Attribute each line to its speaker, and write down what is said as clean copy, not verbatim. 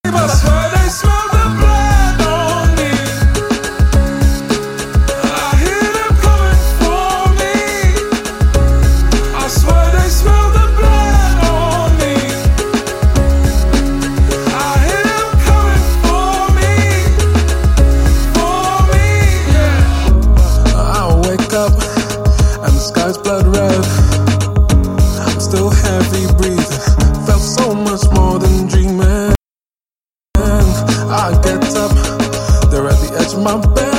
Speaker 1: but I swear they smell the blood on me. I hear them coming for me. I swear they smell the blood on me. I hear them coming for me, yeah. I wake up and the sky's blood red. I'm still heavy breathing. Felt so much more than dreaming. I get up, they're at the edge of my bed.